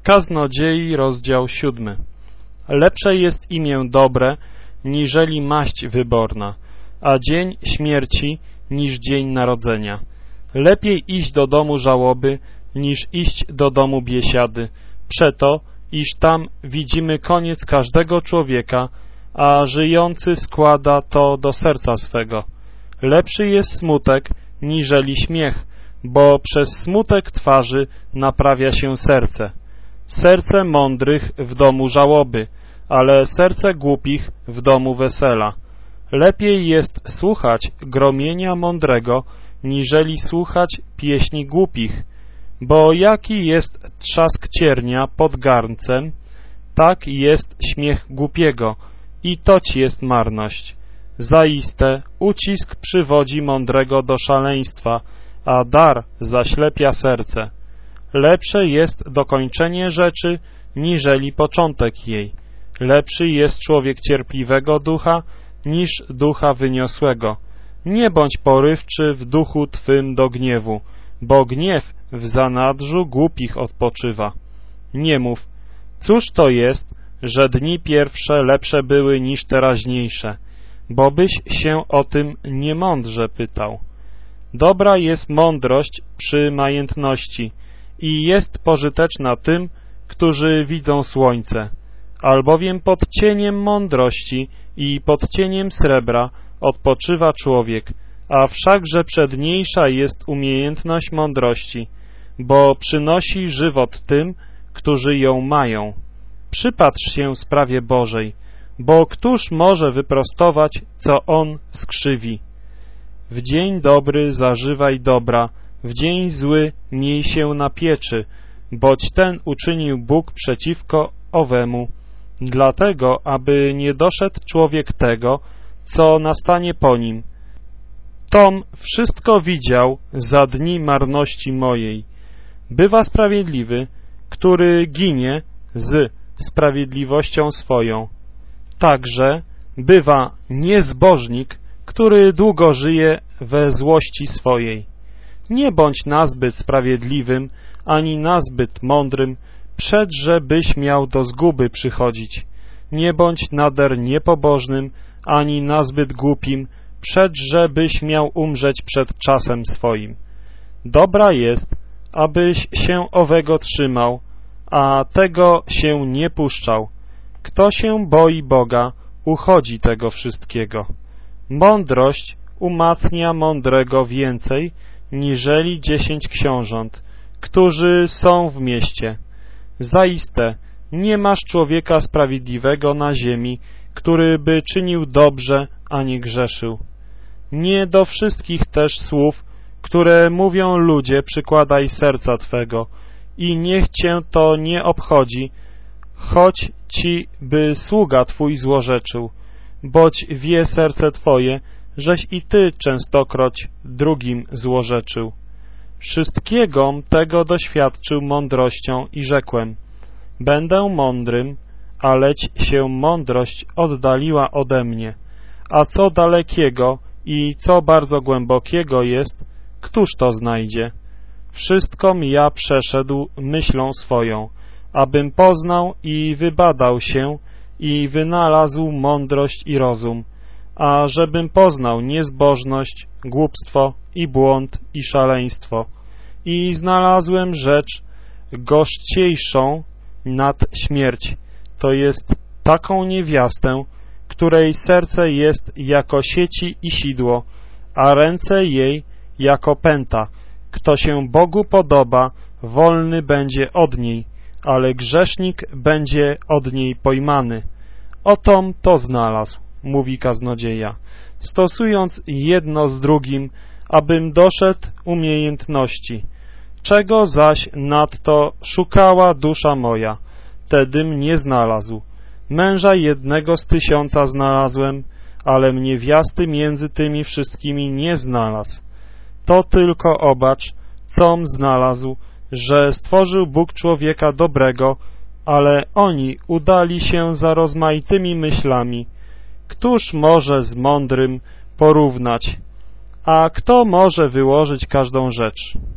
Kaznodziei, rozdział 7. Lepsze jest imię dobre, niżeli maść wyborna, a dzień śmierci niż dzień narodzenia. Lepiej iść do domu żałoby, niż iść do domu biesiady, przeto, iż tam widzimy koniec każdego człowieka, a żyjący składa to do serca swego. Lepszy jest smutek, niżeli śmiech, bo przez smutek twarzy naprawia się serce. Serce mądrych w domu żałoby, ale serce głupich w domu wesela. Lepiej jest słuchać gromienia mądrego, niżeli słuchać pieśni głupich, bo jaki jest trzask ciernia pod garncem, tak jest śmiech głupiego i toć jest marność. Zaiste ucisk przywodzi mądrego do szaleństwa, a dar zaślepia serce. Lepsze jest dokończenie rzeczy, niżeli początek jej. Lepszy jest człowiek cierpliwego ducha, niż ducha wyniosłego. Nie bądź porywczy w duchu twym do gniewu, bo gniew w zanadrzu głupich odpoczywa. Nie mów, cóż to jest, że dni pierwsze lepsze były niż teraźniejsze, bo byś się o tym niemądrze pytał. Dobra jest mądrość przy majętności i jest pożyteczna tym, którzy widzą słońce, albowiem pod cieniem mądrości i pod cieniem srebra odpoczywa człowiek, a wszakże przedniejsza jest umiejętność mądrości, bo przynosi żywot tym, którzy ją mają. Przypatrz się sprawie Bożej, bo któż może wyprostować, co on skrzywi? W dzień dobry zażywaj dobra, w dzień zły miej się na pieczy, boć ten uczynił Bóg przeciwko owemu, dlatego, aby nie doszedł człowiek tego, co nastanie po nim. Tom wszystko widział za dni marności mojej. Bywa sprawiedliwy, który ginie z sprawiedliwością swoją. Także bywa niezbożnik, który długo żyje we złości swojej. Nie bądź nazbyt sprawiedliwym, ani nazbyt mądrym, przedże byś miał do zguby przychodzić. Nie bądź nader niepobożnym, ani nazbyt głupim, przedże byś miał umrzeć przed czasem swoim. Dobra jest, abyś się owego trzymał, a tego się nie puszczał. Kto się boi Boga, uchodzi tego wszystkiego. Mądrość umacnia mądrego więcej, niżeli 10 książąt, którzy są w mieście. Zaiste nie masz człowieka sprawiedliwego na ziemi, który by czynił dobrze, a nie grzeszył. Nie do wszystkich też słów, które mówią ludzie, przykładaj serca twego i niech cię to nie obchodzi, choć ci by sługa twój złorzeczył, boć wie serce twoje, żeś i ty częstokroć drugim złorzeczył. Wszystkiegom tego doświadczył mądrością i rzekłem, będę mądrym, aleć się mądrość oddaliła ode mnie. A co dalekiego i co bardzo głębokiego jest, któż to znajdzie? Wszystkom ja przeszedł myślą swoją, abym poznał i wybadał się i wynalazł mądrość i rozum, a żebym poznał niezbożność, głupstwo i błąd i szaleństwo. I znalazłem rzecz gorzciejszą nad śmierć, to jest taką niewiastę, której serce jest jako sieci i sidło, a ręce jej jako pęta. Kto się Bogu podoba, wolny będzie od niej, ale grzesznik będzie od niej pojmany. Otom to znalazł, mówi kaznodzieja, stosując jedno z drugim, abym doszedł umiejętności. Czego zaś nadto szukała dusza moja, tedym nie znalazł. Męża jednego z 1000 znalazłem, ale niewiasty między tymi wszystkimi nie znalazł. To tylko obacz, com znalazł, że stworzył Bóg człowieka dobrego, ale oni udali się za rozmaitymi myślami. Któż może z mądrym porównać? A kto może wyłożyć każdą rzecz?